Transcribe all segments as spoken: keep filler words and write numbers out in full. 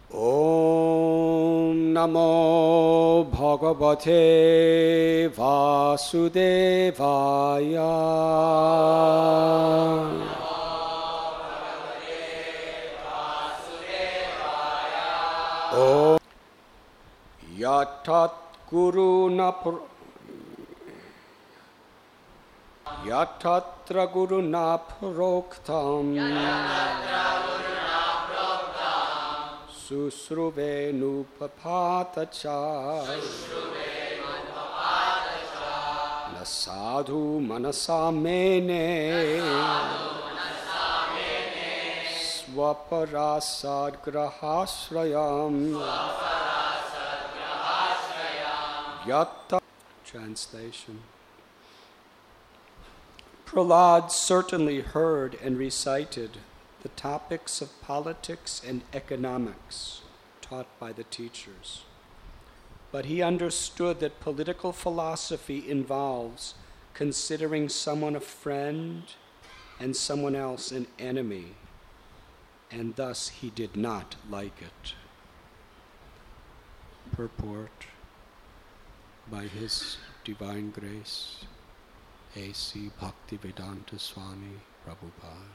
Om Namo Bhagavate Vasudevaya. Om Yatat Guru Napur Yatatra Guru Naproktam Susruve Nupapatacha Nasadhu Manasamene Swaparasad Grahasrayam Yatta. Translation. Prahlad certainly heard and recited the topics of politics and economics taught by the teachers. But he understood that political philosophy involves considering someone a friend and someone else an enemy, and thus he did not like it. Purport by His Divine Grace, A C Bhaktivedanta Swami Prabhupada.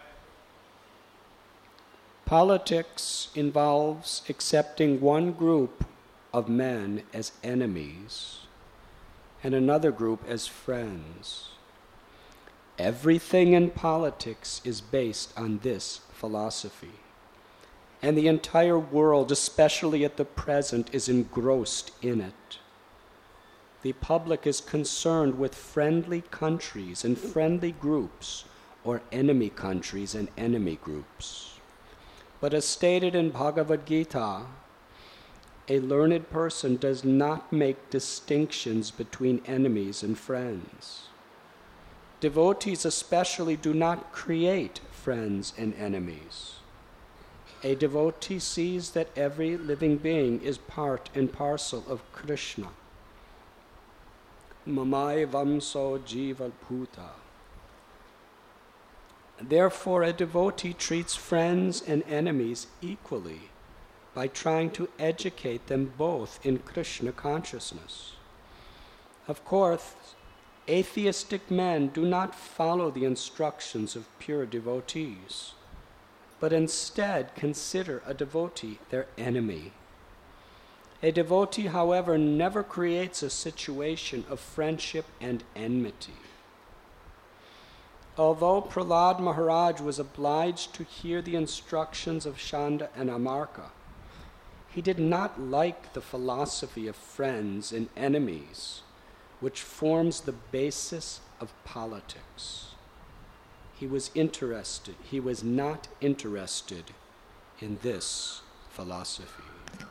Politics involves accepting one group of men as enemies and another group as friends. Everything in politics is based on this philosophy, and the entire world, especially at the present, is engrossed in it. The public is concerned with friendly countries and friendly groups, or enemy countries and enemy groups. But as stated in Bhagavad Gita, a learned person does not make distinctions between enemies and friends. Devotees especially do not create friends and enemies. A devotee sees that every living being is part and parcel of Krishna. Mamai vamso jiva bhuta. Therefore, a devotee treats friends and enemies equally by trying to educate them both in Krishna consciousness. Of course, atheistic men do not follow the instructions of pure devotees, but instead consider a devotee their enemy. A devotee, however, never creates a situation of friendship and enmity. Although Prahlad Maharaj was obliged to hear the instructions of Chanda and Amarka, he did not like the philosophy of friends and enemies, which forms the basis of politics. He was interested, he was not interested in this philosophy.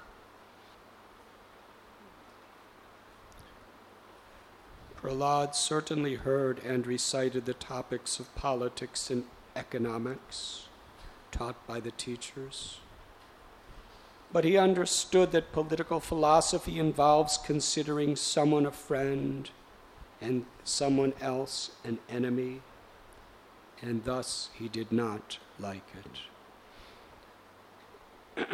Prahlad certainly heard and recited the topics of politics and economics taught by the teachers. But he understood that political philosophy involves considering someone a friend and someone else an enemy, and thus he did not like it.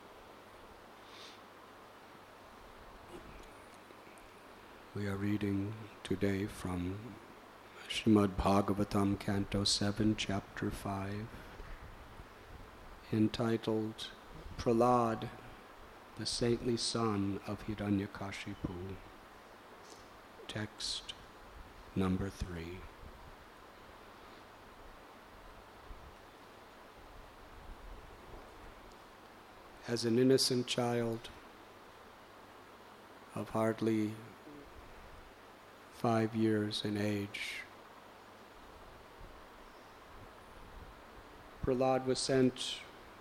We are reading today from Srimad Bhagavatam, Canto seven, Chapter five, entitled Prahlad, the saintly son of Hiranyakashipu. Text number three. As an innocent child of hardly five years in age, Prahlad was sent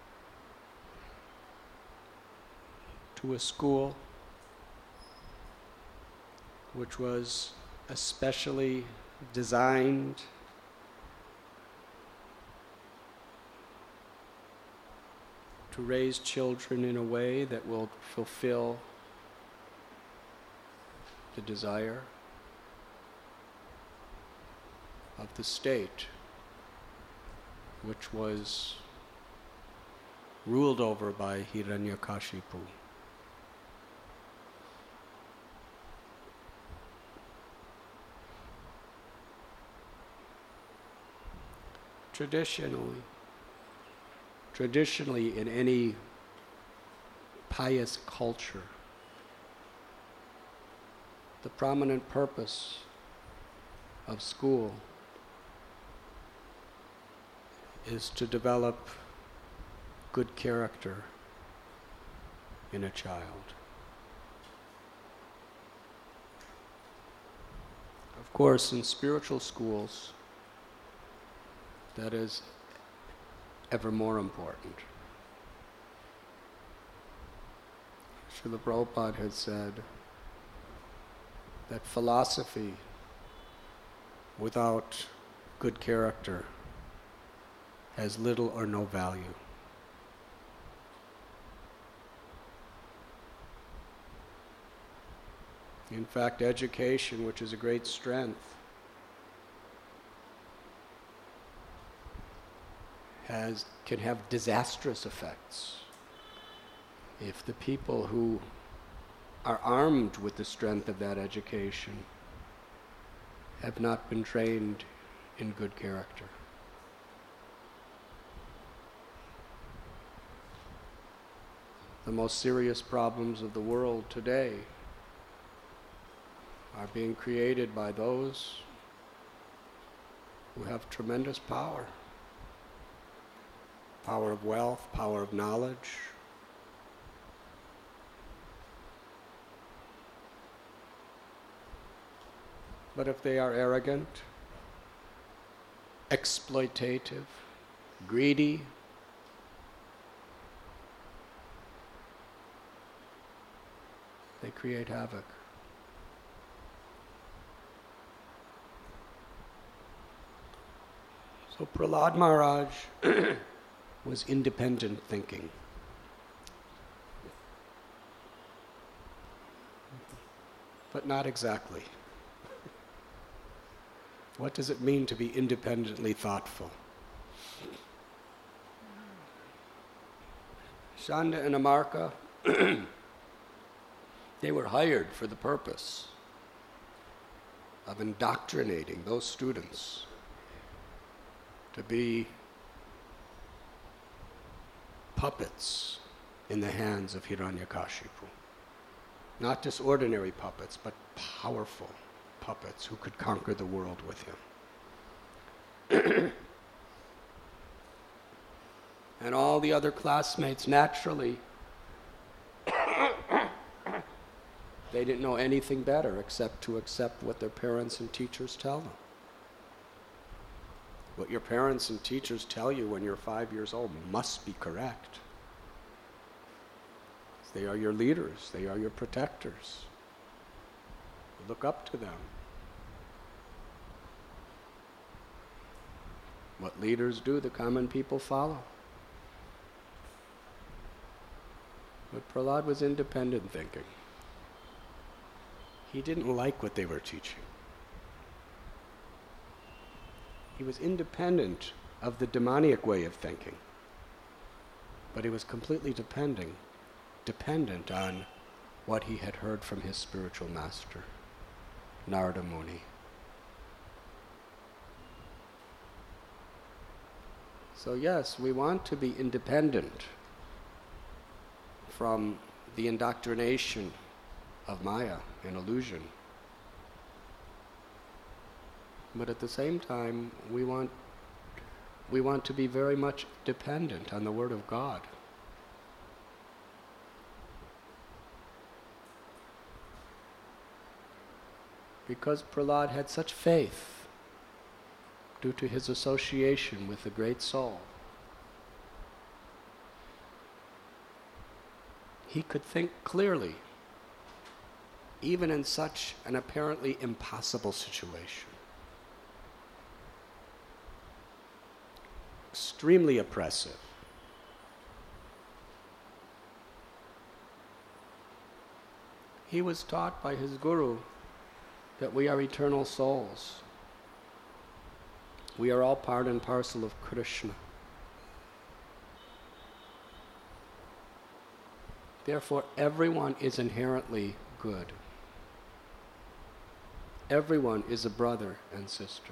to a school which was especially designed to raise children in a way that will fulfill the desire of the state, which was ruled over by Hiranyakashipu. Traditionally, traditionally in any pious culture, the prominent purpose of school is to develop good character in a child. Of course, in spiritual schools, that is ever more important. Srila Prabhupada had said that philosophy without good character has little or no value. In fact, education, which is a great strength, has can have disastrous effects if the people who are armed with the strength of that education have not been trained in good character. The most serious problems of the world today are being created by those who have tremendous power. Power of wealth, power of knowledge. But if they are arrogant, exploitative, greedy, they create havoc. So Prahlad Maharaj was independent thinking. But not exactly. What does it mean to be independently thoughtful? Shanda and Amarka, they were hired for the purpose of indoctrinating those students to be puppets in the hands of Hiranyakashipu. Not just ordinary puppets, but powerful puppets who could conquer the world with him. And all the other classmates, naturally, they didn't know anything better except to accept what their parents and teachers tell them. What your parents and teachers tell you when you're five years old must be correct. They are your leaders. They are your protectors. Look up to them. What leaders do, the common people follow. But Prahlad was independent thinking. He didn't like what they were teaching. He was independent of the demoniac way of thinking, but he was completely depending, dependent on what he had heard from his spiritual master, Narada Muni. So yes, we want to be independent from the indoctrination of Maya and illusion. But at the same time, we want we want to be very much dependent on the Word of God. Because Prahlad had such faith due to his association with the Great Soul, he could think clearly, even in such an apparently impossible situation. Extremely oppressive. He was taught by his guru that we are eternal souls. We are all part and parcel of Krishna. Therefore, everyone is inherently good. Everyone is a brother and sister.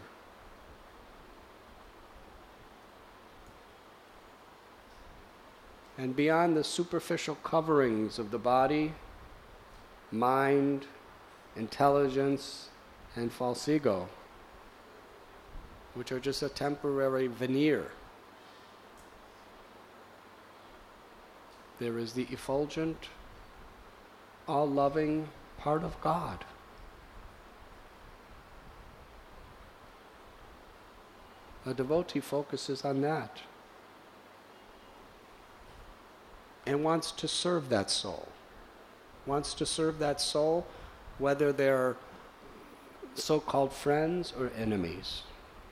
And beyond the superficial coverings of the body, mind, intelligence, and false ego, which are just a temporary veneer, there is the effulgent, all-loving part of God. A devotee focuses on that and wants to serve that soul. Wants to serve that soul whether they're so-called friends or enemies.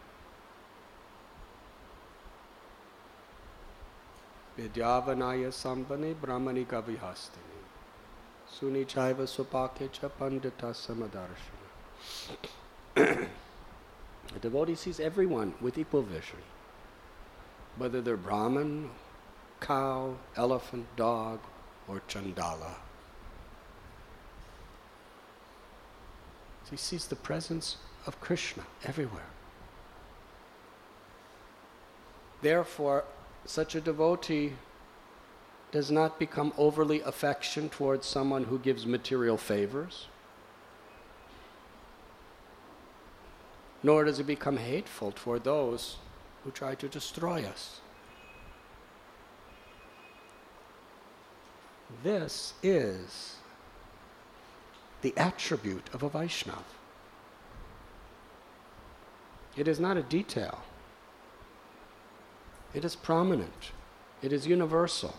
Vidyavanaya sambhani brahmani kavihastini suni chaiva supakecha pandita samadarshana. A devotee sees everyone with equal vision, whether they're Brahmin, cow, elephant, dog, or Chandala. He sees the presence of Krishna everywhere. Therefore, such a devotee does not become overly affectionate towards someone who gives material favors, nor does he become hateful toward those who try to destroy us. This is the attribute of a Vaishnava. It is not a detail. It is prominent. It is universal.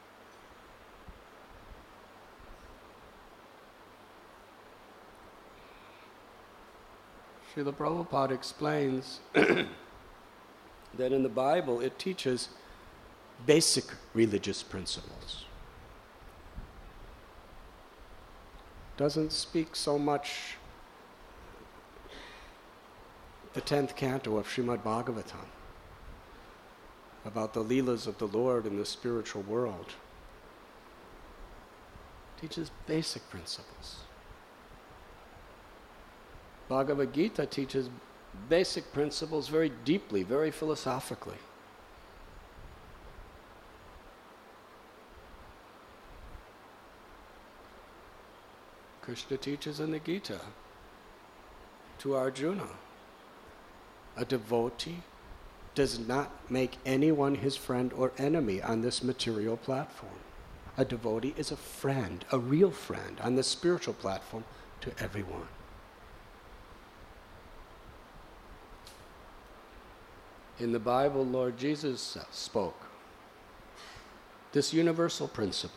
Srila Prabhupada explains that in the Bible it teaches basic religious principles. Doesn't speak so much the tenth canto of Srimad Bhagavatam about the leelas of the Lord in the spiritual world. It teaches basic principles. Bhagavad Gita teaches basic principles very deeply, very philosophically. Krishna teaches in the Gita to Arjuna, a devotee does not make anyone his friend or enemy on this material platform. A devotee is a friend, a real friend, on the spiritual platform to everyone. In the Bible, Lord Jesus spoke this universal principle.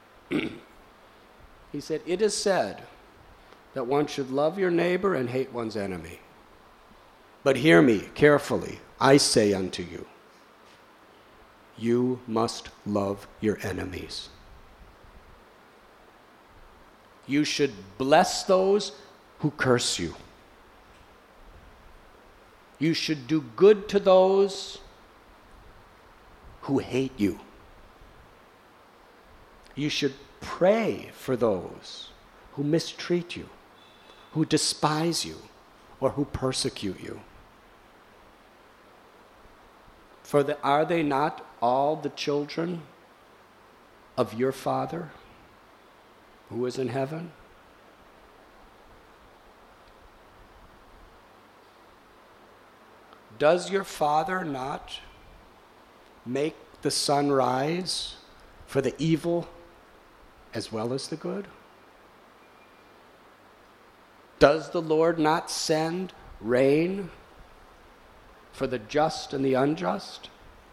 He said, "It is said that one should love your neighbor and hate one's enemy. But hear me carefully. I say unto you, you must love your enemies. You should bless those who curse you. You should do good to those who hate you. You should pray for those who mistreat you, who despise you, or who persecute you. For the, are they not all the children of your Father who is in heaven?" Does your Father not make the sun rise for the evil as well as the good? Does the Lord not send rain for the just and the unjust?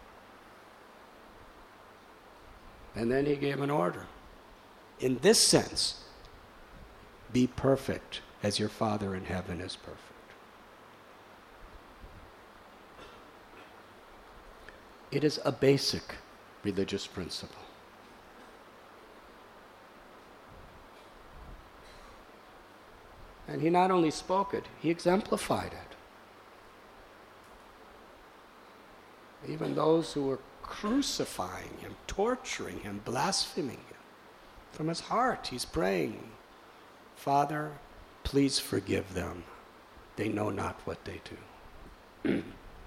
And then he gave an order. In this sense, be perfect as your Father in heaven is perfect. It is a basic religious principle. And he not only spoke it, he exemplified it. Even those who were crucifying him, torturing him, blaspheming him, From his heart, he's praying, Father, please forgive them. They know not what they do.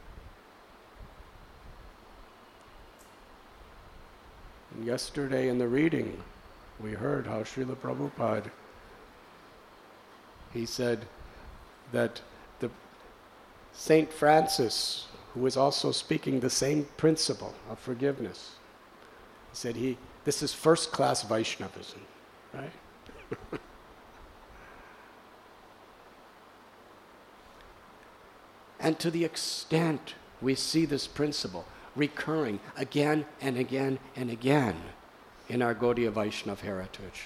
And yesterday in the reading, we heard how Srila Prabhupada, he said that the Saint Francis, who was also speaking the same principle of forgiveness, he said he, this is first-class Vaishnavism, right? And to the extent we see this principle recurring again and again and again in our Gaudiya Vaishnava heritage.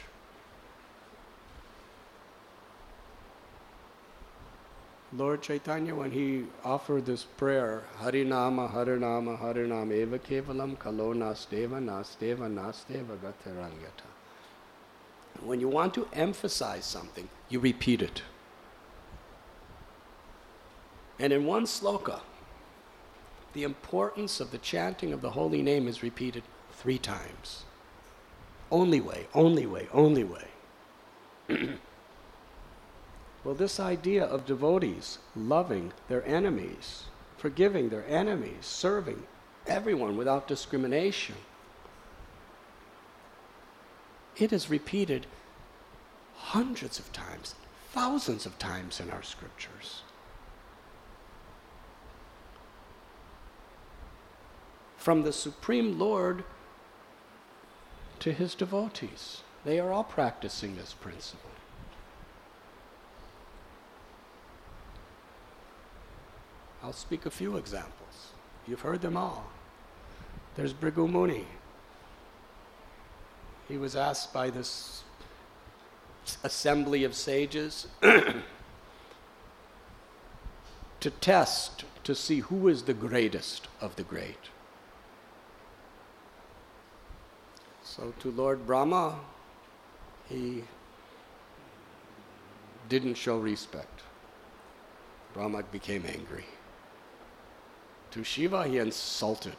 Lord Chaitanya, when he offered this prayer, Harinama, Harinama, Harinama, Eva Kevalam, Kalo Nasteva, Nasteva, Nasteva, Gatarangata. When you want to emphasize something, you repeat it. And in one sloka, the importance of the chanting of the holy name is repeated three times. Only way, only way, only way. Well, this idea of devotees loving their enemies, forgiving their enemies, serving everyone without discrimination, it is repeated hundreds of times, thousands of times in our scriptures. From the Supreme Lord to his devotees, they are all practicing this principle. I'll speak a few examples. You've heard them all. There's Bhrigu Muni. He was asked by this assembly of sages to test, to see who is the greatest of the great. So to Lord Brahma, he didn't show respect. Brahma became angry. To Shiva, he insulted.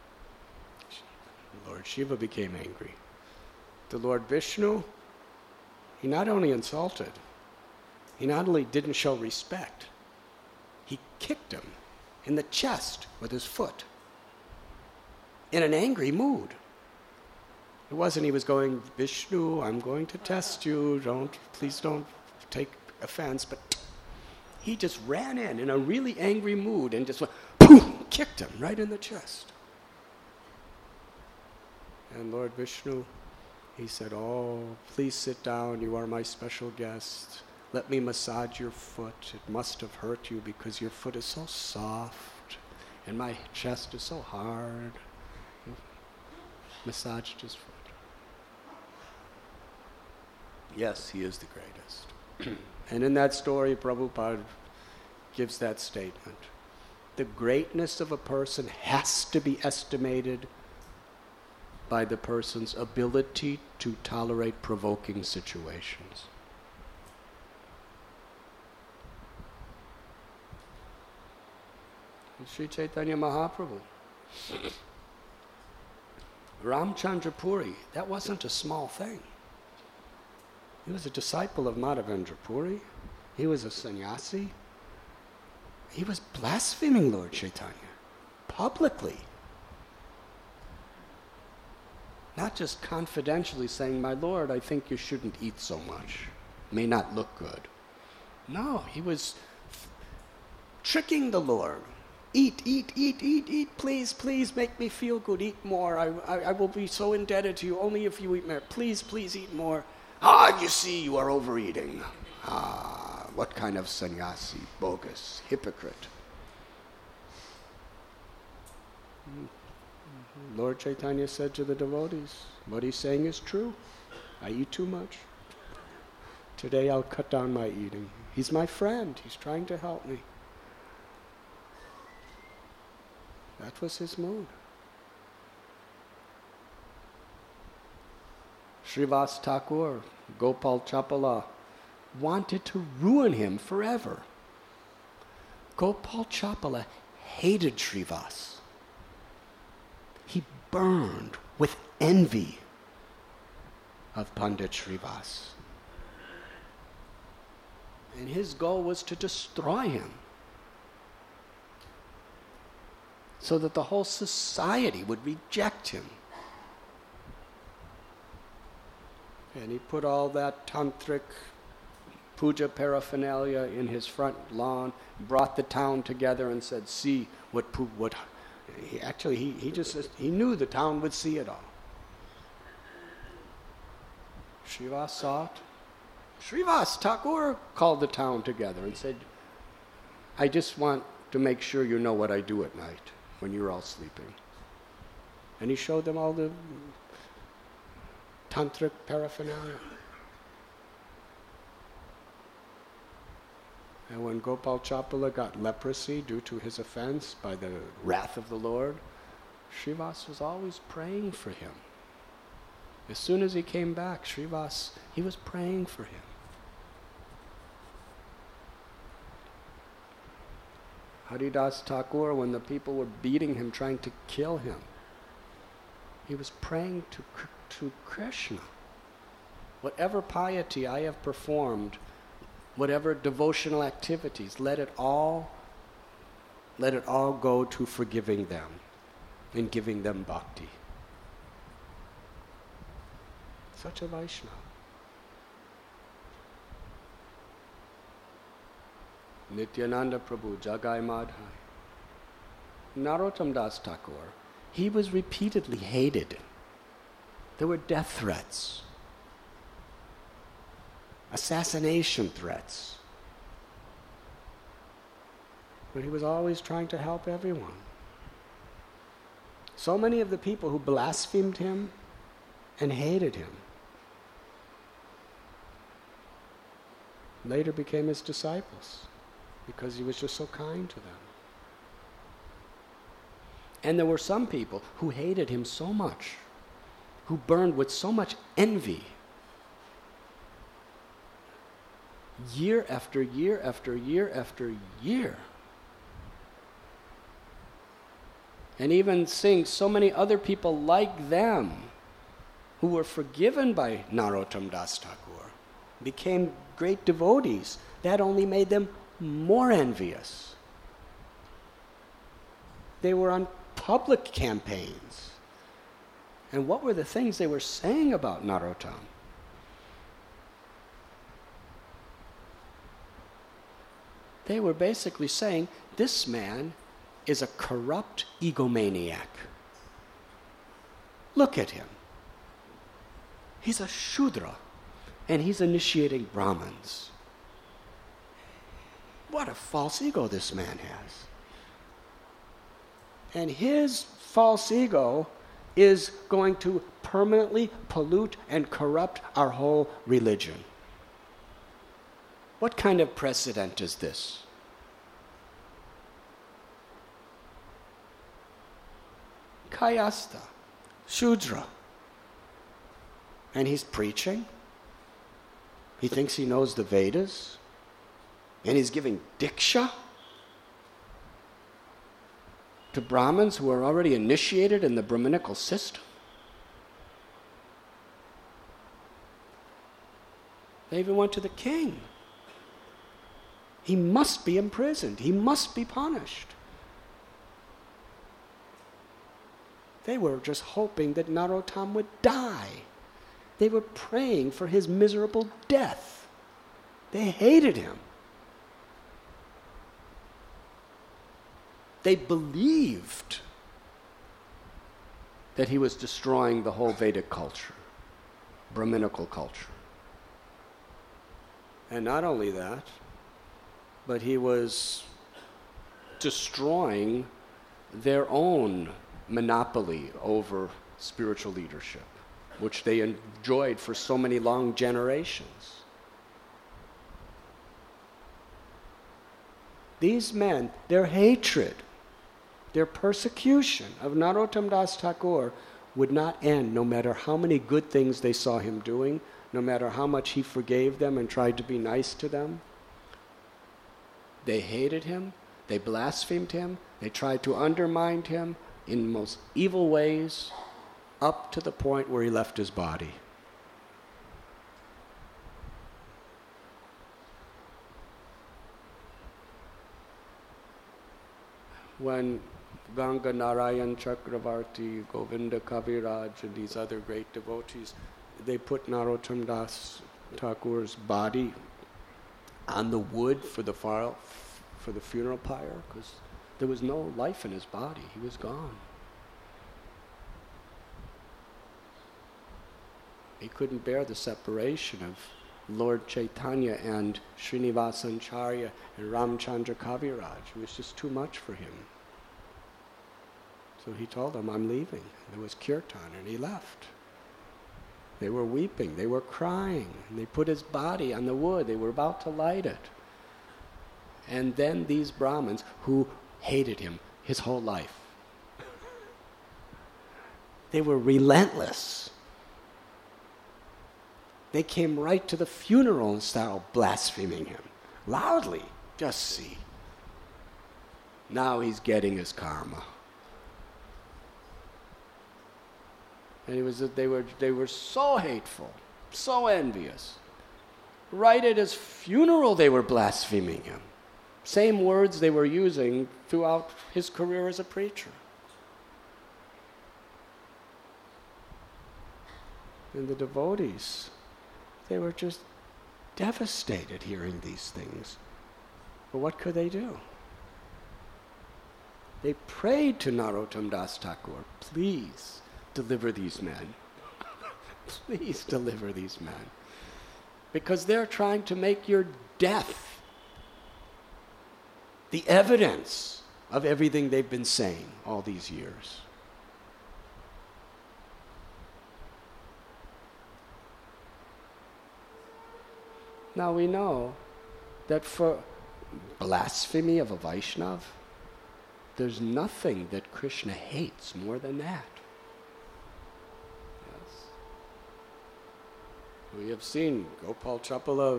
Lord Shiva became angry. To Lord Vishnu, he not only insulted, he not only didn't show respect, he kicked him in the chest with his foot in an angry mood. It wasn't he was going, Vishnu, I'm going to test you, don't, please don't take offense, but he just ran in in a really angry mood and just went, boom, kicked him right in the chest. And Lord Vishnu, he said, oh, please sit down, you are my special guest. Let me massage your foot. It must have hurt you because your foot is so soft and my chest is so hard. He massaged his foot. Yes, he is the greatest. And in that story, Prabhupada gives that statement. The greatness of a person has to be estimated by the person's ability to tolerate provoking situations. Sri Chaitanya Mahaprabhu, Ramchandra Puri, that wasn't a small thing. He was a disciple of Madhavendra Puri. He was a sannyasi. He was blaspheming Lord Chaitanya publicly. Not just confidentially saying, my Lord, I think you shouldn't eat so much. May not look good. No, he was f- tricking the Lord. Eat, eat, eat, eat, eat, please, please make me feel good. Eat more. I, I, I will be so indebted to you only if you eat more. Please, please eat more. Ah, you see, you are overeating. Ah, what kind of sannyasi, bogus, hypocrite. Lord Chaitanya said to the devotees, what he's saying is true. I eat too much. Today I'll cut down my eating. He's my friend. He's trying to help me. That was his mood. Srivas Thakur, Gopal Chapala, wanted to ruin him forever. Gopal Chapala hated Srivas. He burned with envy of Pandit Srivas. And his goal was to destroy him, so that the whole society would reject him. And he put all that tantric puja paraphernalia in his front lawn, brought the town together and said, see what, pu- what, he, actually he, he just, he knew the town would see it all. Srivas saw it. Srivas Thakur called the town together and said, I just want to make sure you know what I do at night when you're all sleeping. And he showed them all the tantric paraphernalia. And when Gopal Chapala got leprosy due to his offense by the wrath of the Lord, Srivas was always praying for him. As soon as he came back, Srivas, he was praying for him. Haridas Thakur, when the people were beating him, trying to kill him, he was praying to, to Krishna. Whatever piety I have performed, whatever devotional activities, let it all, let it all go to forgiving them and giving them bhakti. Such a Vaishnava. Nityananda Prabhu, Jagai Madhai. Narottam Das Thakur, he was repeatedly hated. There were death threats, assassination threats. But he was always trying to help everyone. So many of the people who blasphemed him and hated him later became his disciples, because he was just so kind to them. And there were some people who hated him so much, who burned with so much envy, year after year after year after year. And even seeing so many other people like them who were forgiven by Narottam Das Thakur, became great devotees. That only made them more envious. They were on public campaigns. And what were the things they were saying about Narottam? They were basically saying, this man is a corrupt egomaniac. Look at him. He's a Shudra, and he's initiating Brahmins. What a false ego this man has. And his false ego is going to permanently pollute and corrupt our whole religion. What kind of precedent is this? Kayastha, Shudra. And he's preaching. He thinks he knows the Vedas. And he's giving diksha to Brahmins who are already initiated in the Brahminical system. They even went to the king. He must be imprisoned. He must be punished. They were just hoping that Narottam would die. They were praying for his miserable death. They hated him. They believed that he was destroying the whole Vedic culture, Brahminical culture. And not only that, but he was destroying their own monopoly over spiritual leadership, which they enjoyed for so many long generations. These men, their hatred, their persecution of Narottam Das Thakur would not end no matter how many good things they saw him doing, no matter how much he forgave them and tried to be nice to them. They hated him, they blasphemed him, they tried to undermine him in most evil ways, up to the point where he left his body. when Ganga Narayan Chakravarti, Govinda Kaviraj, and these other great devotees, they put Narottam Das Thakur's body on the wood for the far, for the funeral pyre, because there was no life in his body. He was gone. He couldn't bear the separation of Lord Chaitanya and Srinivasancharya and Ramchandra Kaviraj. It was just too much for him. So he told them, I'm leaving. There was kirtan, and he left. They were weeping, they were crying, and they put his body on the wood. They were about to light it. And then these Brahmins, who hated him his whole life, they were relentless. They came right to the funeral and started blaspheming him, loudly. Just see. Now he's getting his karma. And it was that they were they were so hateful, so envious. Right at his funeral, they were blaspheming him. Same words they were using throughout his career as a preacher. And the devotees, they were just devastated hearing these things. But what could they do? They prayed to Narottam Das Thakur, please deliver these men. Please deliver these men. Because they're trying to make your death the evidence of everything they've been saying all these years. Now we know that for blasphemy of a Vaishnav, there's nothing that Krishna hates more than that. Yes. We have seen Gopal Chapala,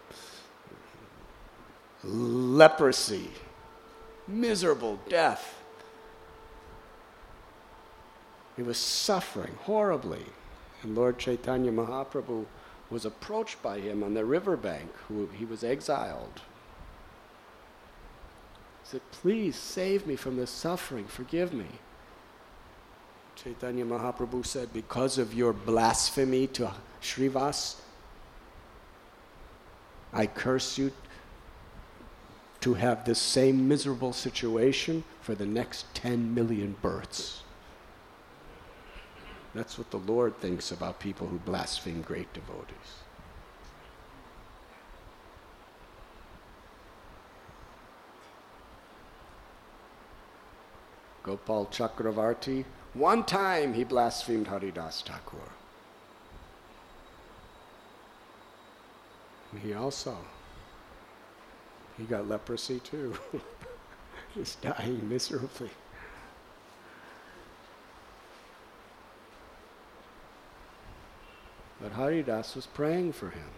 leprosy, miserable death. He was suffering horribly. And Lord Chaitanya Mahaprabhu was approached by him on the riverbank, who he was exiled. He said, please save me from this suffering, forgive me. Chaitanya Mahaprabhu said, because of your blasphemy to Srivas, I curse you to have this same miserable situation for the next ten million births. That's what the Lord thinks about people who blaspheme great devotees. Gopal Chakravarti, one time he blasphemed Haridas Thakur. And he also, he got leprosy too. He's dying miserably. But Haridas was praying for him.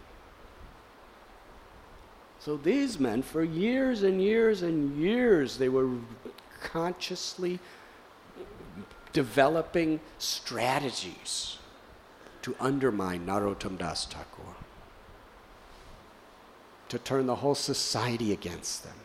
So these men, for years and years and years, they were consciously developing strategies to undermine Narottam Das Thakur, to turn the whole society against them.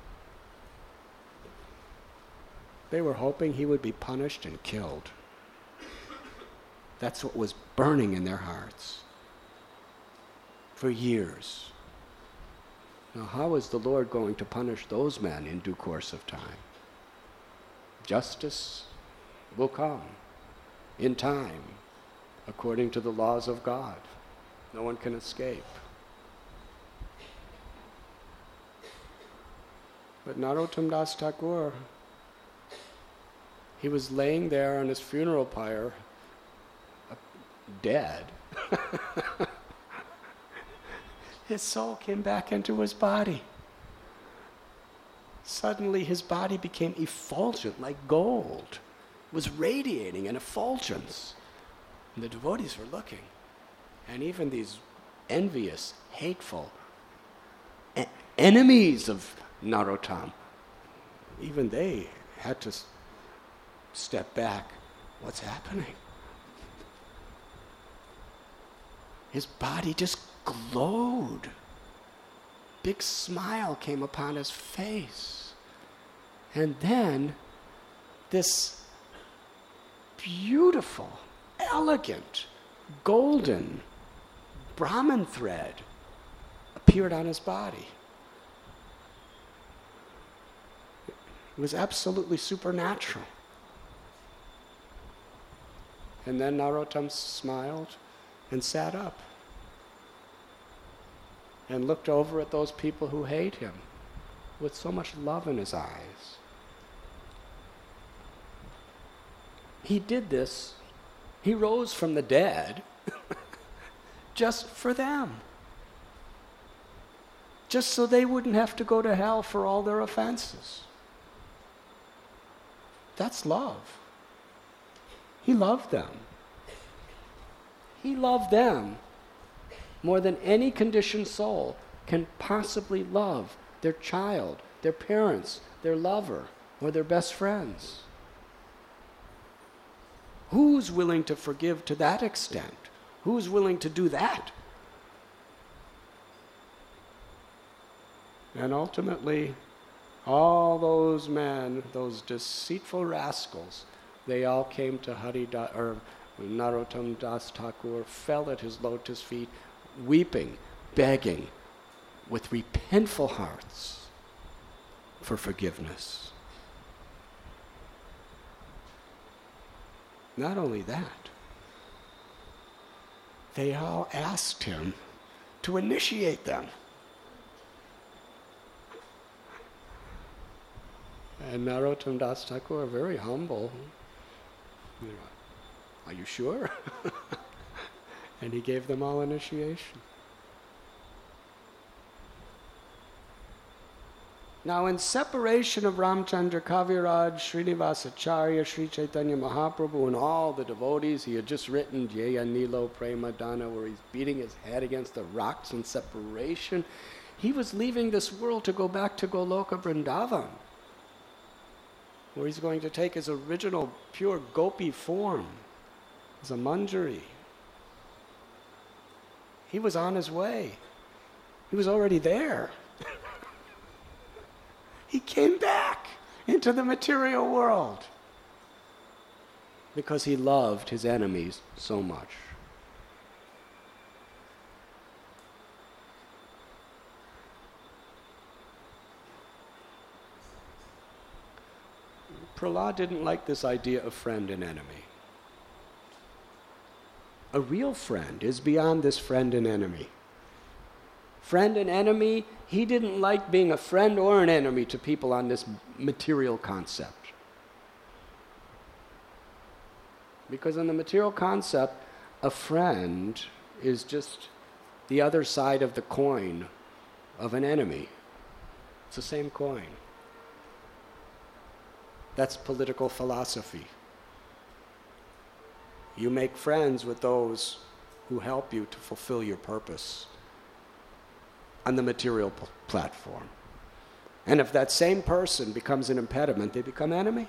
They were hoping he would be punished and killed. That's what was burning in their hearts for years. Now, how is the Lord going to punish those men in due course of time? Justice will come in time, according to the laws of God. No one can escape. But Narottam Das Thakur, he was laying there on his funeral pyre, dead. His soul came back into his body. Suddenly his body became effulgent like gold. It was radiating an effulgence. And the devotees were looking. And even these envious, hateful e- enemies of Narottam, even they had to s- step back. What's happening? His body just glowed. Big smile came upon his face. And then this beautiful, elegant, golden Brahman thread appeared on his body. It was absolutely supernatural. And then Narottam smiled and sat up and looked over at those people who hate him with so much love in his eyes. He did this, he rose from the dead just for them. Just so they wouldn't have to go to hell for all their offenses. That's love. He loved them. He loved them more than any conditioned soul can possibly love their child, their parents, their lover, or their best friends. Who's willing to forgive to that extent? Who's willing to do that? And ultimately, all those men, those deceitful rascals, they all came to Hari da, or Narottam Das Thakur, fell at his lotus feet, weeping, begging, with repentful hearts for forgiveness. Not only that, they all asked him to initiate them. And Narottam Das Thakur, very humble, you know, are you sure? And he gave them all initiation. Now, in separation of Ramchandra Kaviraj, Srinivasacharya, Sri Chaitanya Mahaprabhu, and all the devotees, he had just written Jaya Nilo Prema Dana, where he's beating his head against the rocks in separation. He was leaving this world to go back to Goloka Vrindavan, where he's going to take his original pure gopi form as a manjari. He was on his way. He was already there. He came back into the material world because he loved his enemies so much. Prahlad didn't like this idea of friend and enemy. A real friend is beyond this friend and enemy. Friend and enemy, he didn't like being a friend or an enemy to people on this material concept. Because in the material concept, a friend is just the other side of the coin of an enemy. It's the same coin. That's political philosophy. You make friends with those who help you to fulfill your purpose on the material p- platform. And if that same person becomes an impediment, they become enemy.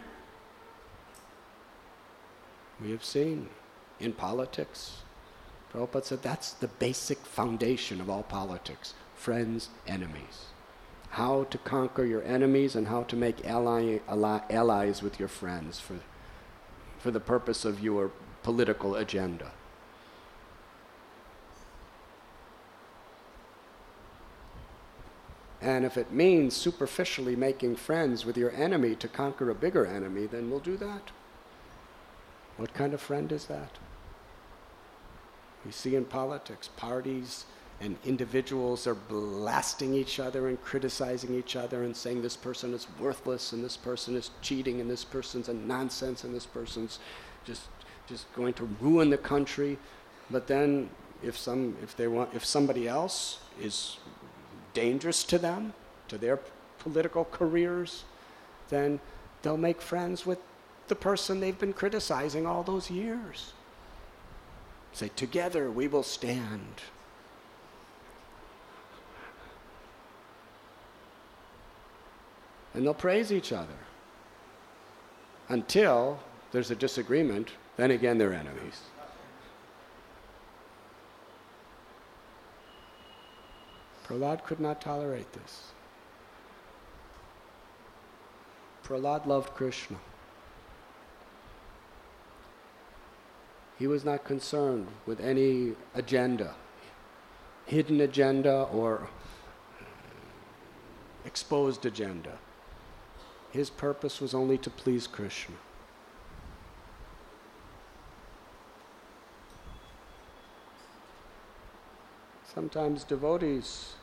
We have seen in politics, Prabhupada said that's the basic foundation of all politics, friends, enemies. How to conquer your enemies and how to make ally, ally, allies with your friends for, for the purpose of your political agenda. And if it means superficially making friends with your enemy to conquer a bigger enemy, then we'll do that. What kind of friend is that? We see in politics, parties and individuals are blasting each other and criticizing each other and saying this person is worthless and this person is cheating and this person's a nonsense and this person's just just going to ruin the country. But then if some if they want if somebody else is dangerous to them, to their political careers, then they'll make friends with the person they've been criticizing all those years. Say, together we will stand. And they'll praise each other until there's a disagreement, then again they're enemies. Prahlad could not tolerate this. Prahlad loved Krishna. He was not concerned with any agenda, hidden agenda or exposed agenda. His purpose was only to please Krishna. Sometimes devotees,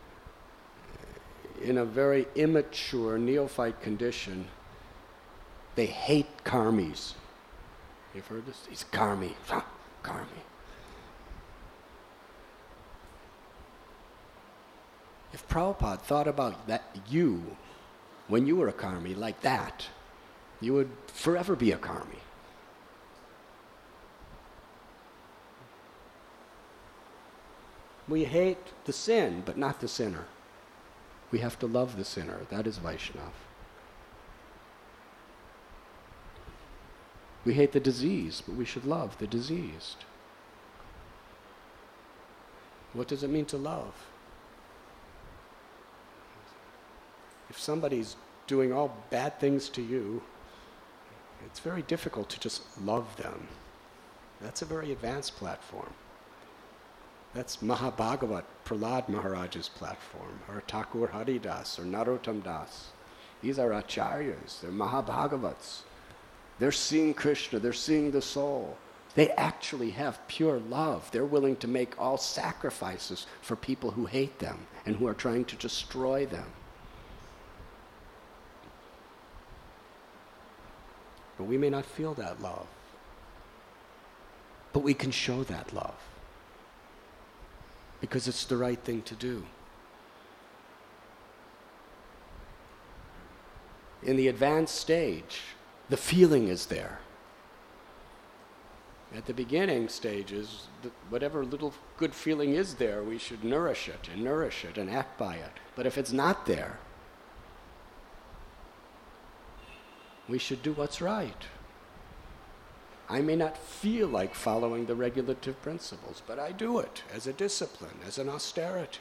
in a very immature neophyte condition, they hate karmis. You've heard this? He's karmi. Ah, karmi. If Prabhupada thought about that, you, when you were a karmi, like that, you would forever be a karmi. We hate the sin, but not the sinner. We have to love the sinner. That is Vaishnava. We hate the disease, but we should love the diseased. What does it mean to love? If somebody's doing all bad things to you, it's very difficult to just love them. That's a very advanced platform. That's Mahabhagavat, Prahlad Maharaj's platform, or Thakur Haridas, or Narottam Das. These are acharyas, they're Mahabhagavats. They're seeing Krishna, they're seeing the soul. They actually have pure love. They're willing to make all sacrifices for people who hate them and who are trying to destroy them. But we may not feel that love. But we can show that love. Because it's the right thing to do. In the advanced stage, the feeling is there. At the beginning stages, the, whatever little good feeling is there, we should nourish it and nourish it and act by it. But if it's not there, we should do what's right. I may not feel like following the regulative principles, but I do it as a discipline, as an austerity.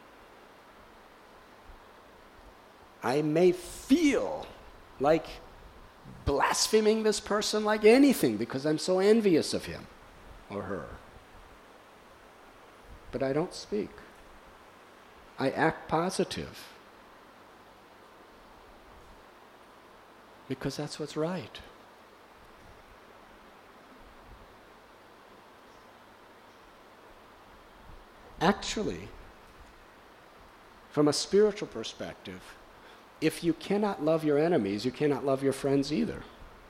I may feel like blaspheming this person like anything because I'm so envious of him or her. But I don't speak. I act positive because that's what's right. Actually, from a spiritual perspective, if you cannot love your enemies, you cannot love your friends either.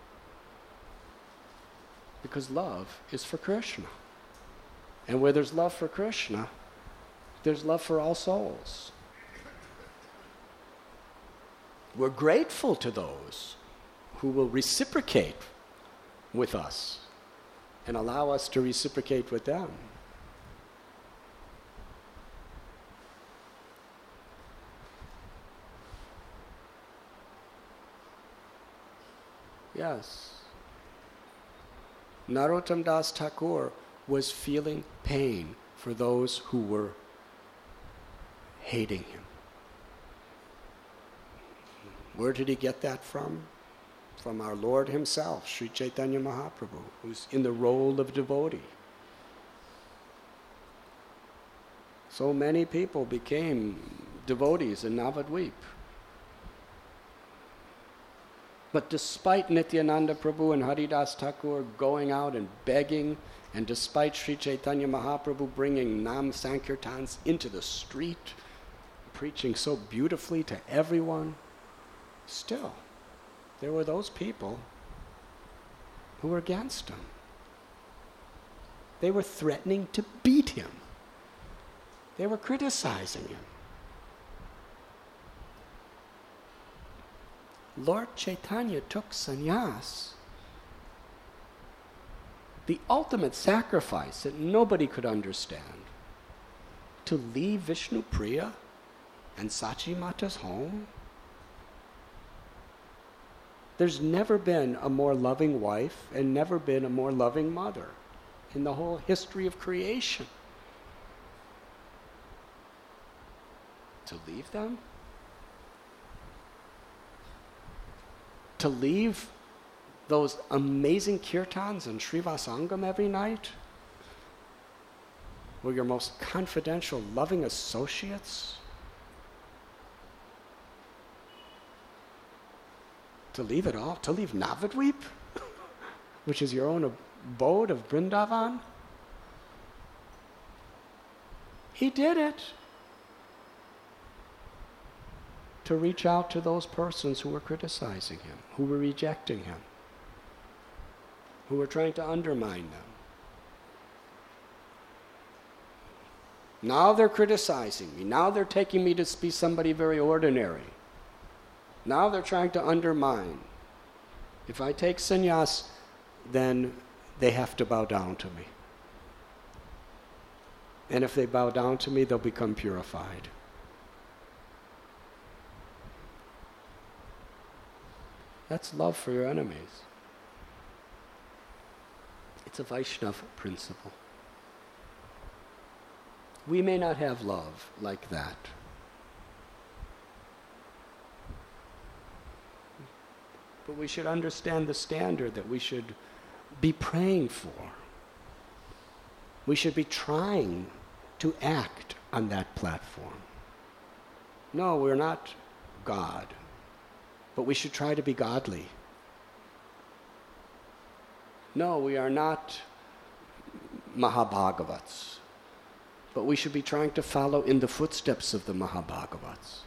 Because love is for Krishna. And where there's love for Krishna, there's love for all souls. We're grateful to those who will reciprocate with us and allow us to reciprocate with them. Yes. Narottam Das Thakur was feeling pain for those who were hating him. Where did he get that from? From our Lord himself, Sri Chaitanya Mahaprabhu, who's in the role of devotee. So many people became devotees in Navadvip. But despite Nityananda Prabhu and Haridas Thakur going out and begging, and despite Sri Chaitanya Mahaprabhu bringing Nam Sankirtans into the street, preaching so beautifully to everyone, still, there were those people who were against him. They were threatening to beat him. They were criticizing him. Lord Chaitanya took sannyas, the ultimate sacrifice that nobody could understand, to leave Vishnu Priya and Sachi Mata's home. There's never been a more loving wife and never been a more loving mother in the whole history of creation. To leave them? to leave those amazing kirtans and Srivasangam every night, were your most confidential, loving associates, to leave it all, to leave Navadvip, which is your own abode of Vrindavan? He did it to reach out to those persons who were criticizing him, who were rejecting him, who were trying to undermine them. Now they're criticizing me. Now they're taking me to be somebody very ordinary. Now they're trying to undermine. If I take sannyas, then they have to bow down to me. And if they bow down to me, they'll become purified. That's love for your enemies. It's a Vaishnava principle. We may not have love like that. But we should understand the standard that we should be praying for. We should be trying to act on that platform. No, we're not God, but we should try to be godly. No, we are not Mahabhagavats, but we should be trying to follow in the footsteps of the Mahabhagavats.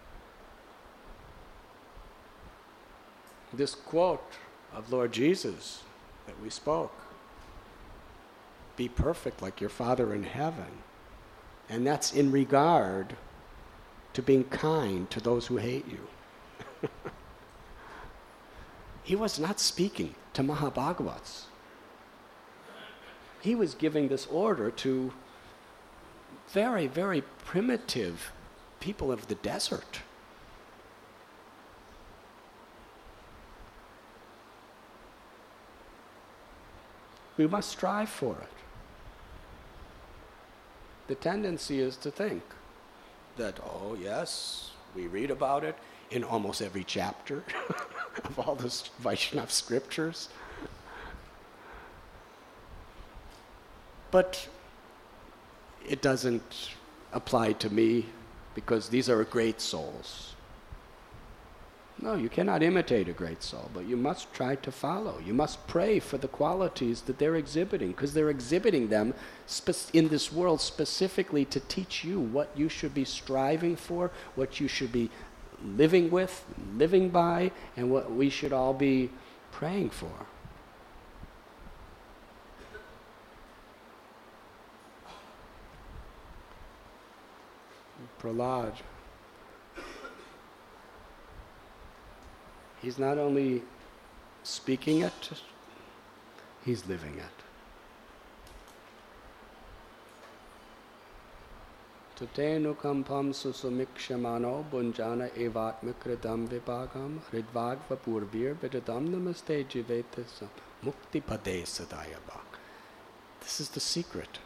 This quote of Lord Jesus that we spoke, be perfect like your Father in heaven, and that's in regard to being kind to those who hate you. He was not speaking to Mahabhagavats. He was giving this order to very, very primitive people of the desert. We must strive for it. The tendency is to think that, oh yes, we read about it in almost every chapter of all the Vaishnava scriptures. But it doesn't apply to me because these are great souls. No, you cannot imitate a great soul, but you must try to follow. You must pray for the qualities that they're exhibiting, because they're exhibiting them spe- in this world specifically to teach you what you should be striving for, what you should be living with, living by, and what we should all be praying for. Prahlad, he's not only speaking it, he's living it. Tutenu kampam susumikshamano bunjana evatmikridam vipagam hridvagva purvir vidadam namaste jivetasa mukti pade sadayabak. This is the secret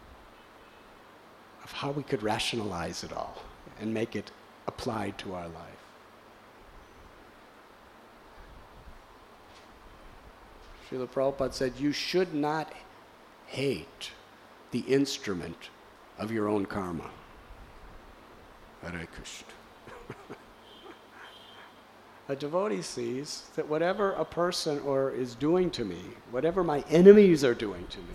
of how we could rationalize it all and make it applied to our life. Srila Prabhupada said, you should not hate the instrument of your own karma. Hare Krishna. A devotee sees that whatever a person or is doing to me, whatever my enemies are doing to me,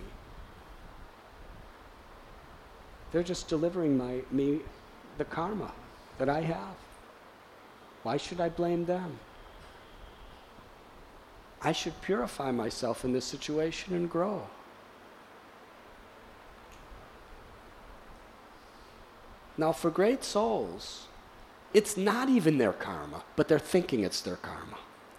they're just delivering my, me the karma that I have. Why should I blame them? I should purify myself in this situation and grow. Now, for great souls, it's not even their karma, but they're thinking it's their karma.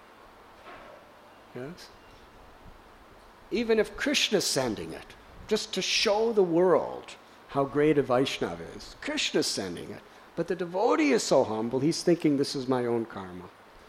Yes? Even if Krishna's sending it, just to show the world how great a Vaishnava is, Krishna's sending it. But the devotee is so humble, he's thinking this is my own karma.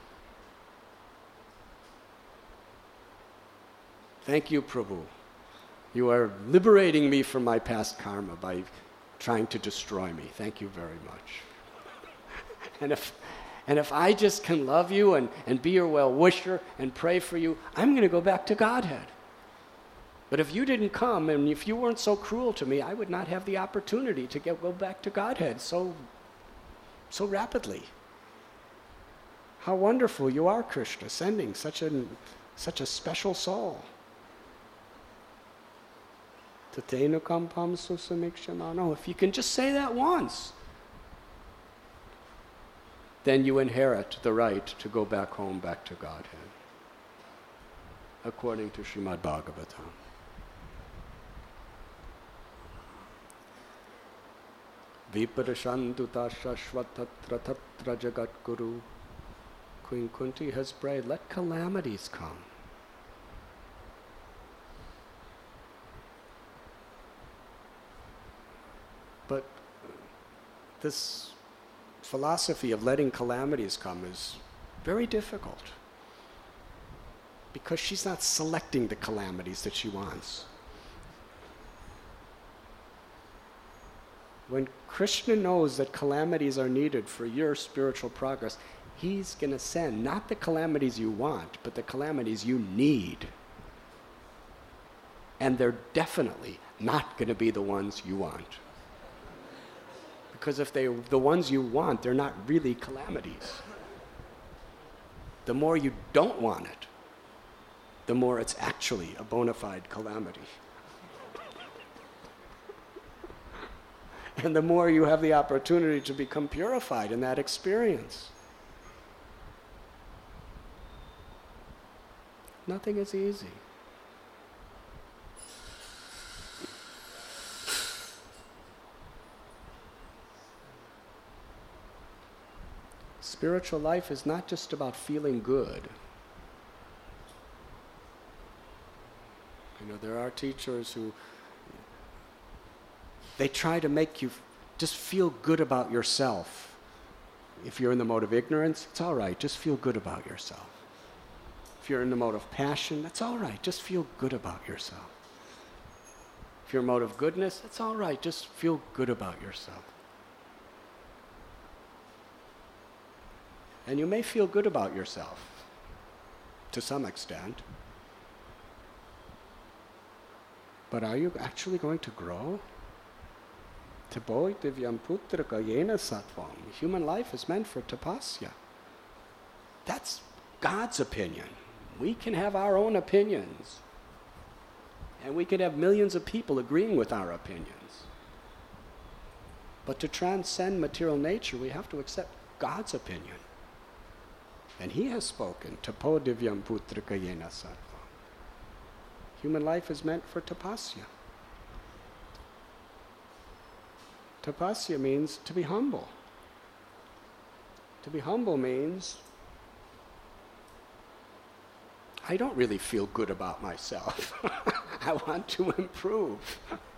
Thank you, Prabhu. You are liberating me from my past karma by trying to destroy me. Thank you very much. and if And if I just can love you and, and be your well-wisher and pray for you, I'm going to go back to Godhead. But if you didn't come and if you weren't so cruel to me, I would not have the opportunity to get, go back to Godhead so, so rapidly. How wonderful you are, Krishna, sending such a, such a special soul. Tatenu kampam susamikshama. If you can just say that once, then you inherit the right to go back home, back to Godhead, according to Srimad Bhagavatam. Viparashantuta shashvatatra tatra jagat guru. Queen Kunti has prayed, let calamities come. But this philosophy of letting calamities come is very difficult because she's not selecting the calamities that she wants. When Krishna knows that calamities are needed for your spiritual progress, he's going to send not the calamities you want, but the calamities you need. And they're definitely not going to be the ones you want. Because if they're the ones you want, they're not really calamities. The more you don't want it, the more it's actually a bona fide calamity. And the more you have the opportunity to become purified in that experience. Nothing is easy. Spiritual life is not just about feeling good. You know, there are teachers who, they try to make you just feel good about yourself. If you're in the mode of ignorance, it's all right, just feel good about yourself. If you're in the mode of passion, that's all right, just feel good about yourself. If you're in the mode of goodness, it's all right, just feel good about yourself. And you may feel good about yourself, to some extent. But are you actually going to grow? Tapo divyam putraka yena sattvam. Human life is meant for tapasya. That's God's opinion. We can have our own opinions. And we could have millions of people agreeing with our opinions. But to transcend material nature, we have to accept God's opinion. And he has spoken, tapo divyam putraka yena sattvam. Human life is meant for tapasya. Tapasya means to be humble. To be humble means I don't really feel good about myself. I want to improve.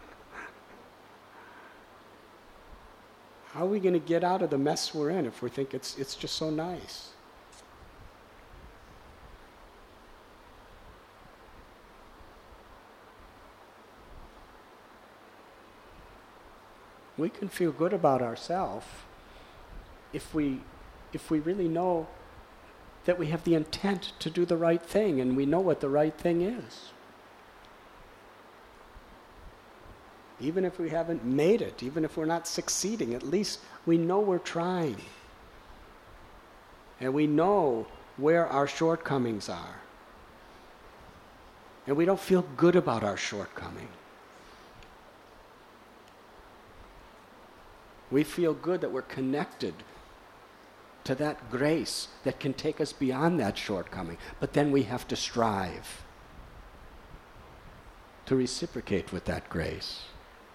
How are we going to get out of the mess we're in if we think it's it's just so nice? We can feel good about ourselves if we, if we really know that we have the intent to do the right thing and we know what the right thing is. Even if we haven't made it, even if we're not succeeding, at least we know we're trying. And we know where our shortcomings are. And we don't feel good about our shortcoming. We feel good that we're connected to that grace that can take us beyond that shortcoming. But then we have to strive to reciprocate with that grace.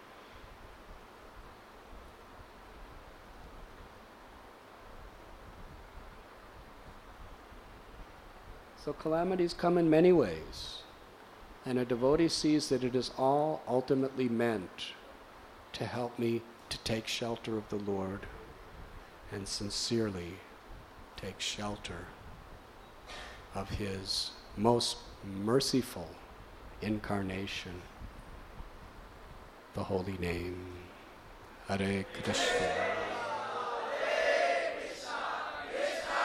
So calamities come in many ways. And a devotee sees that it is all ultimately meant to help me to take shelter of the Lord and sincerely take shelter of His most merciful incarnation, the holy name. Hare Krishna.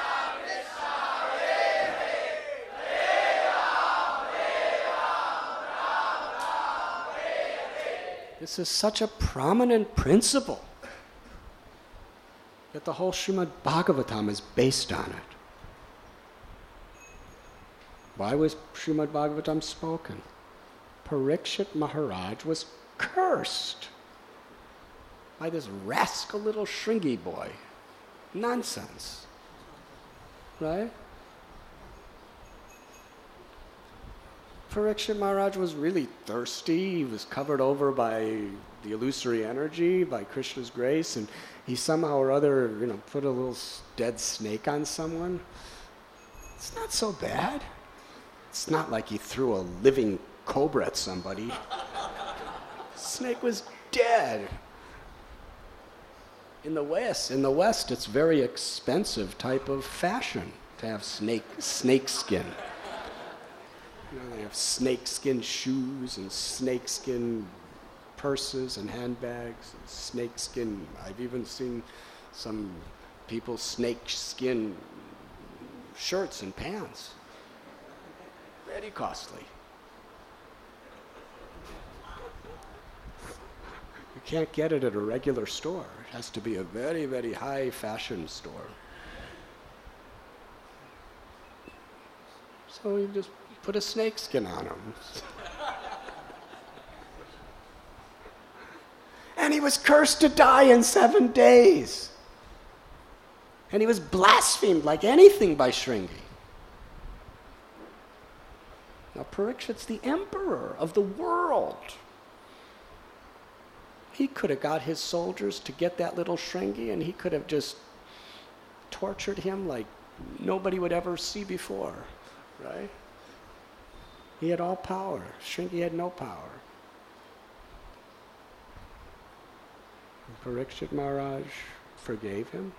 This is such a prominent principle that the whole Srimad Bhagavatam is based on it. Why was Srimad Bhagavatam spoken? Parikshit Maharaj was cursed by this rascal little Shringi boy. Nonsense. Right? Parikshit Maharaj was really thirsty. He was covered over by the illusory energy, by Krishna's grace, and he somehow or other, you know, put a little dead snake on someone. It's not so bad. It's not like he threw a living cobra at somebody. Snake was dead. In the West, in the West, it's very expensive type of fashion to have snake snake skin. You know, they have snake skin shoes and snake skin purses and handbags and snake skin. I've even seen some people snake skin shirts and pants. Very costly. You can't get it at a regular store. It has to be a very, very high fashion store. So you just put a snake skin on him. And he was cursed to die in seven days. And he was blasphemed like anything by Shringi. Now Parikshit's the emperor of the world. He could have got his soldiers to get that little Shringi, and he could have just tortured him like nobody would ever see before, right? He had all power. Shringi had no power. And Parikshit Maharaj forgave him.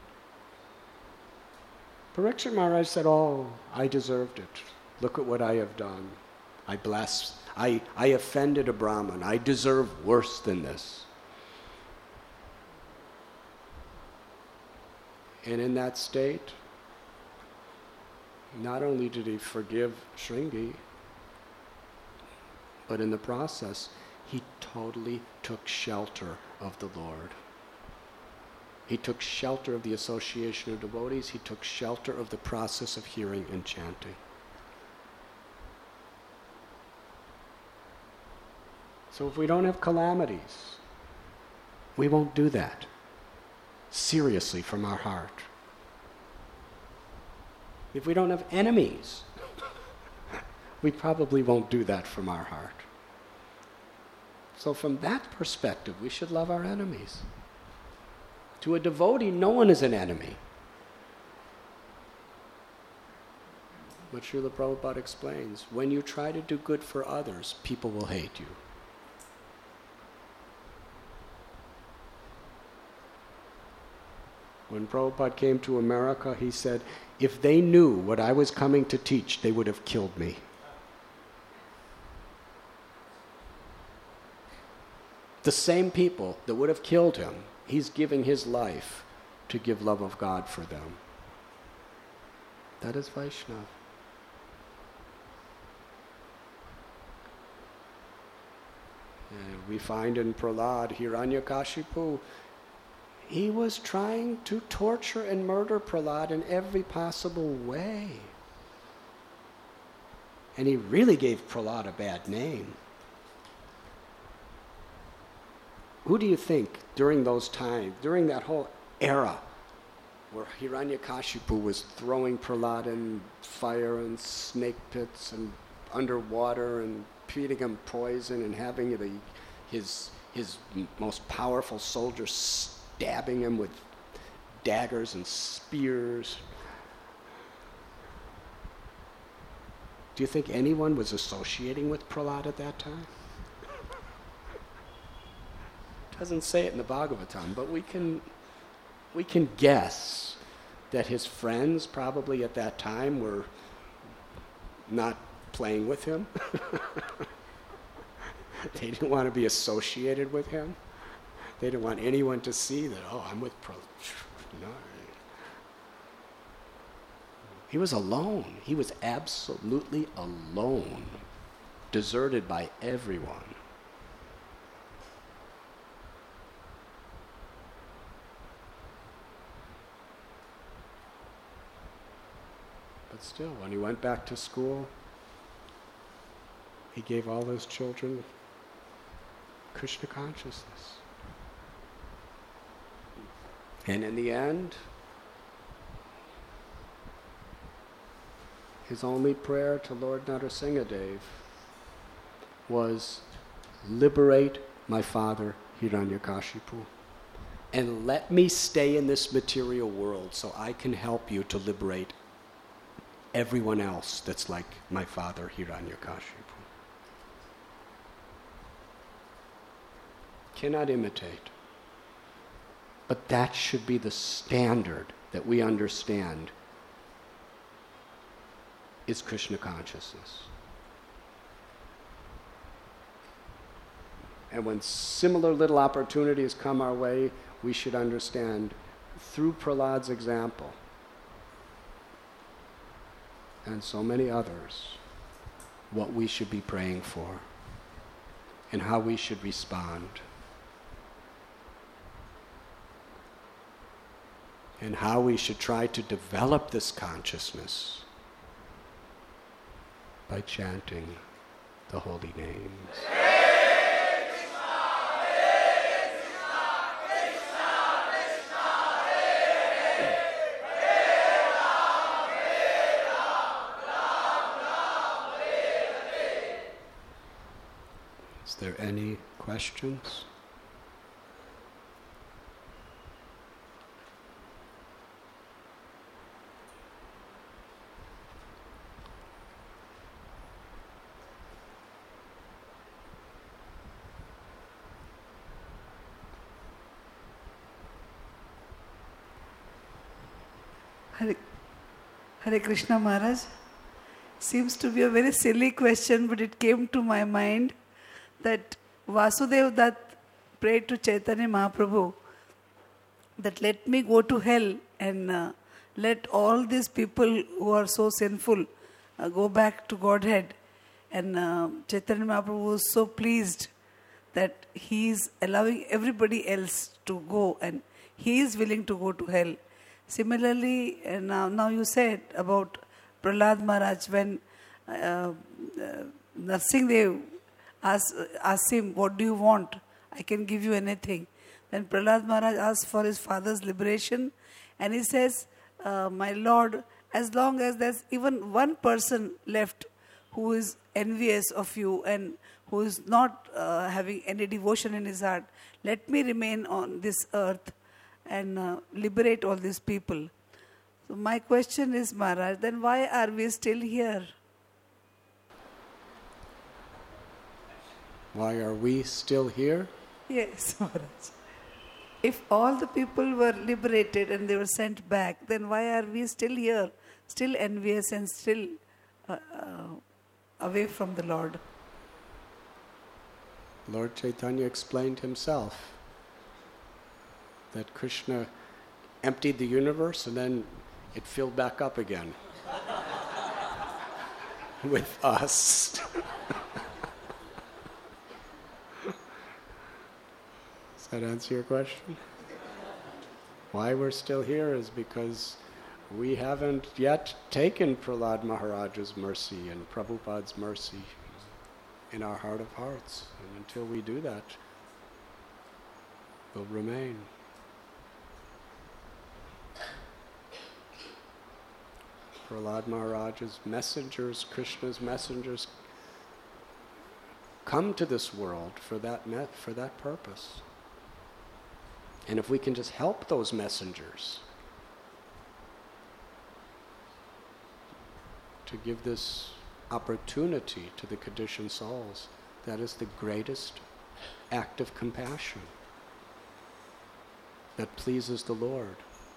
Parikshit Maharaj said, "Oh, I deserved it. Look at what I have done. I blas- I, I offended a Brahmin. I deserve worse than this." And in that state, not only did he forgive Shringi, but in the process, he totally took shelter of the Lord. He took shelter of the association of devotees. He took shelter of the process of hearing and chanting. So if we don't have calamities, we won't do that seriously from our heart. If we don't have enemies, we probably won't do that from our heart. So from that perspective, we should love our enemies. To a devotee, no one is an enemy. But Srila Prabhupada explains, when you try to do good for others, people will hate you. When Prabhupada came to America, he said, if they knew what I was coming to teach, they would have killed me. The same people that would have killed him, he's giving his life to give love of God for them. That is Vaishnava. And we find in Prahlad, Hiranyakashipu, he was trying to torture and murder Prahlad in every possible way. And he really gave Prahlad a bad name. Who do you think during those times, during that whole era, where Hiranyakashipu was throwing Prahlad in fire and snake pits and underwater and feeding him poison and having the, his, his most powerful soldiers stabbing him with daggers and spears? Do you think anyone was associating with Prahlad at that time? It doesn't say it in the Bhagavatam, but we can, we can guess that his friends probably at that time were not playing with him. They didn't want to be associated with him. They didn't want anyone to see that, oh, I'm with Prahlad. No. He was alone. He was absolutely alone, deserted by everyone. But still, when he went back to school, he gave all those children Krishna consciousness. And in the end, his only prayer to Lord Narasimhadev was, liberate my father Hiranyakashipu, and let me stay in this material world so I can help you to liberate everyone else that's like my father Hiranyakashipu. Cannot imitate. But that should be the standard that we understand is Krishna consciousness. And when similar little opportunities come our way, we should understand through Prahlad's example and so many others what we should be praying for and how we should respond and how we should try to develop this consciousness by chanting the holy names. Is there any questions? Hare, Hare Krishna Maharaj. Seems to be a very silly question, but it came to my mind that Vasudev Dutt prayed to Chaitanya Mahaprabhu that let me go to hell and uh, let all these people who are so sinful uh, go back to Godhead. And uh, Chaitanya Mahaprabhu was so pleased that he is allowing everybody else to go and he is willing to go to hell. Similarly, uh, now, now you said about Prahlad Maharaj when uh, uh, Narasimhadev asked, asked him, what do you want? I can give you anything. Then Prahlad Maharaj asked for his father's liberation and he says, uh, my Lord, as long as there's even one person left who is envious of you and who is not uh, having any devotion in his heart, let me remain on this earth and uh, liberate all these people. So my question is, Maharaj, then why are we still here? Why are we still here? Yes, Maharaj. If all the people were liberated and they were sent back, then why are we still here, still envious and still uh, uh, away from the Lord? Lord Chaitanya explained himself that Krishna emptied the universe and then it filled back up again with us. Does that answer your question? Why we're still here is because we haven't yet taken Prahlad Maharaj's mercy and Prabhupada's mercy in our heart of hearts. And until we do that, we'll remain. Prahlad Maharaj's messengers, Krishna's messengers, come to this world for that me- for that purpose. And if we can just help those messengers to give this opportunity to the conditioned souls, that is the greatest act of compassion that pleases the Lord.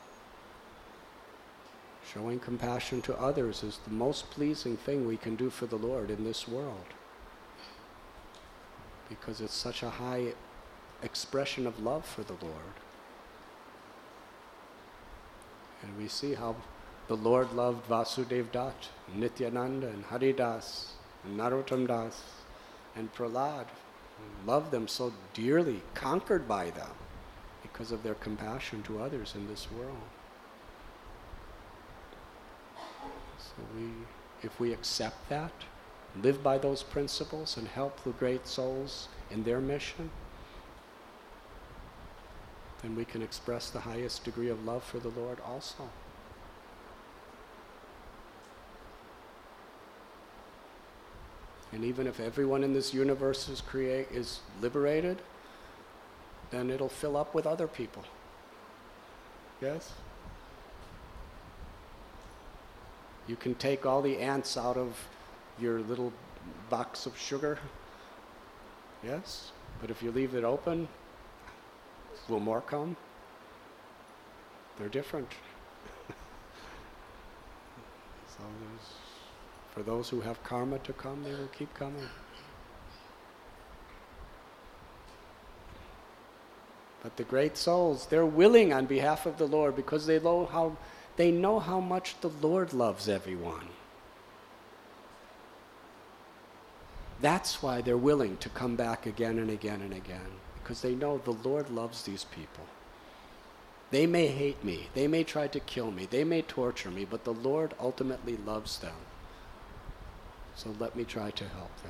Showing compassion to others is the most pleasing thing we can do for the Lord in this world, because it's such a high expression of love for the Lord. And we see how the Lord loved Vasudev Dutt, Nityananda, and Haridas, and Narottam Das, and Prahlad. He loved them so dearly, conquered by them, because of their compassion to others in this world. So we, if we accept that, live by those principles and help the great souls in their mission, then we can express the highest degree of love for the Lord also. And even if everyone in this universe is create is liberated, then it'll fill up with other people. Yes? You can take all the ants out of your little box of sugar. Yes? But if you leave it open, will more come? They're different. So there's, for those who have karma to come, they will keep coming. But the great souls, they're willing on behalf of the Lord because they know how, they know how much the Lord loves everyone. That's why they're willing to come back again and again and again, because they know the Lord loves these people. They may hate me, they may try to kill me, they may torture me, but the Lord ultimately loves them. So let me try to help them.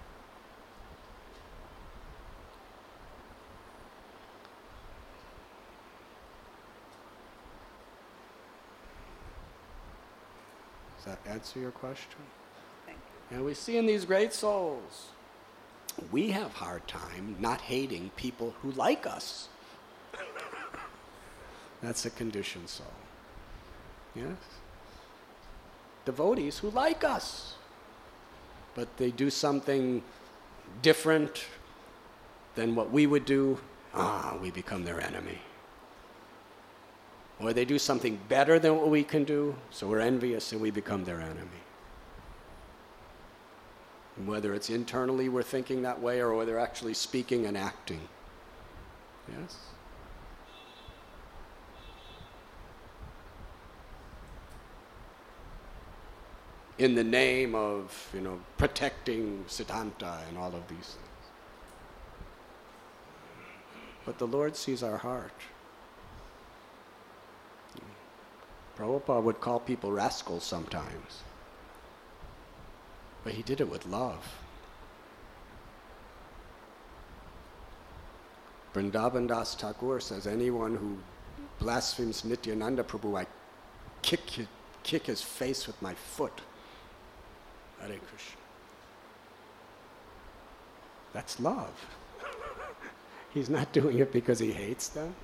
Does that answer your question? Thank you. And we see in these great souls, we have hard time not hating people who like us. That's a conditioned soul. Yes? Devotees who like us, but they do something different than what we would do, ah, we become their enemy. Or they do something better than what we can do, so we're envious and we become their enemy. And whether it's internally we're thinking that way or whether they're actually speaking and acting. Yes? In the name of, you know, protecting Siddhanta and all of these things. But the Lord sees our heart. Prabhupada would call people rascals sometimes. But he did it with love. Vrindavan Das Thakur says, anyone who blasphemes Nityananda Prabhu, I kick his, kick his face with my foot. Hare Krishna. That's love. He's not doing it because he hates them.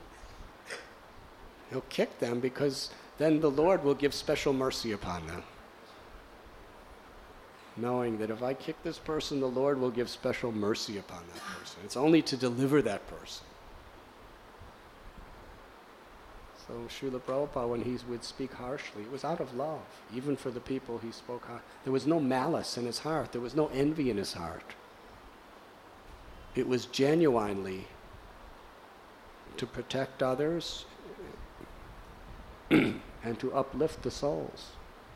He'll kick them because then the Lord will give special mercy upon them. Knowing that if I kick this person, the Lord will give special mercy upon that person. It's only to deliver that person. So Srila Prabhupada, when he would speak harshly, it was out of love, even for the people he spoke harshly. There was no malice in his heart. There was no envy in his heart. It was genuinely to protect others and to uplift the souls.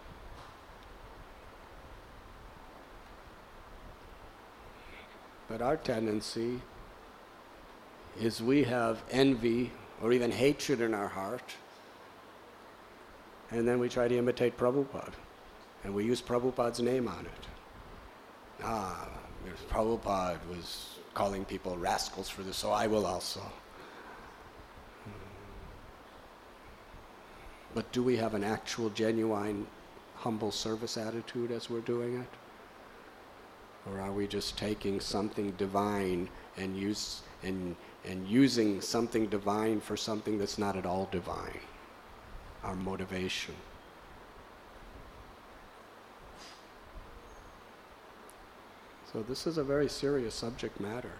But our tendency is we have envy or even hatred in our heart, and then we try to imitate Prabhupada, and we use Prabhupada's name on it. Ah, Prabhupada was calling people rascals for this, so I will also. But do we have an actual, genuine, humble service attitude as we're doing it? Or are we just taking something divine and use and and using something divine for something that's not at all divine? Our motivation. So this is a very serious subject matter.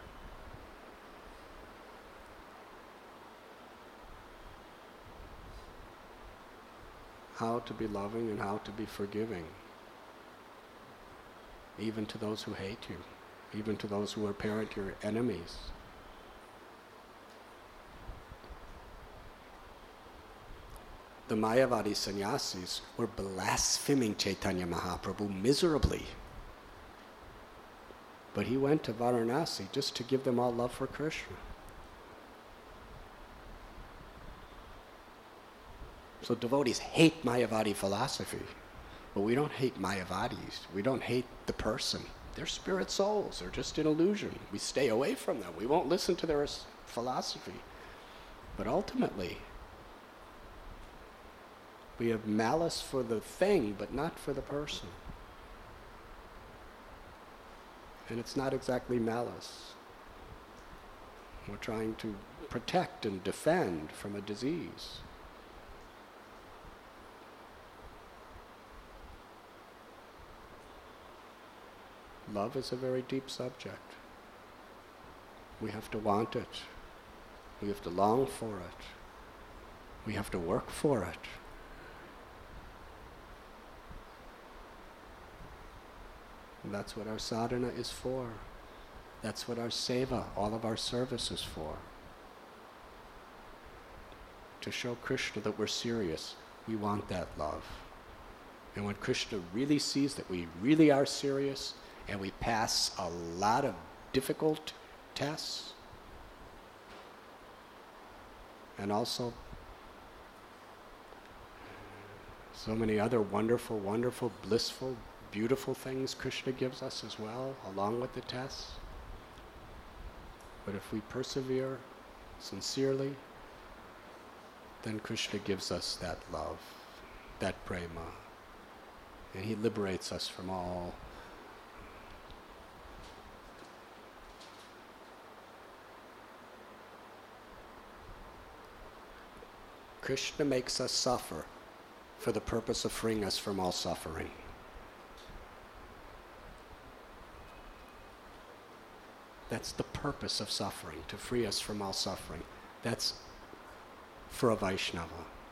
How to be loving and how to be forgiving. Even to those who hate you. Even to those who are apparent your enemies. The Mayavadi sannyasis were blaspheming Chaitanya Mahaprabhu miserably. But he went to Varanasi just to give them all love for Krishna. So devotees hate Mayavadi philosophy, But we don't hate Mayavadis. We don't hate the person. They're spirit souls. They're just an illusion. We stay away from them. We won't listen to their philosophy. But ultimately, we have malice for the thing, but not for the person. And it's not exactly malice. We're trying to protect and defend from a disease. Love is a very deep subject. We have to want it. We have to long for it. We have to work for it. And that's what our sadhana is for. That's what our seva, all of our service is for. To show Krishna that we're serious. We want that love. And when Krishna really sees that we really are serious, and we pass a lot of difficult tests, and also so many other wonderful, wonderful, blissful, beautiful things Krishna gives us as well, along with the tests. But if we persevere sincerely, then Krishna gives us that love, that prema, and he liberates us from all Krishna makes us suffer for the purpose of freeing us from all suffering. That's the purpose of suffering, to free us from all suffering. That's for a Vaishnava.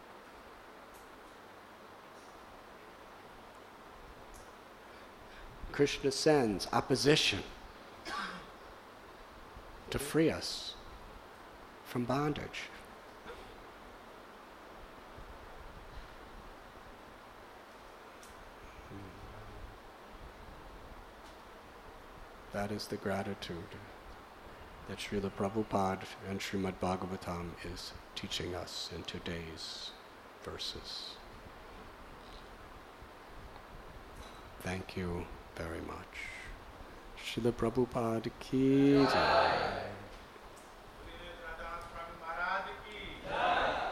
Krishna sends opposition to free us from bondage. That is the gratitude that Srila Prabhupada and Srimad Bhagavatam is teaching us in today's verses. Thank you very much. Srila Prabhupada ki jai.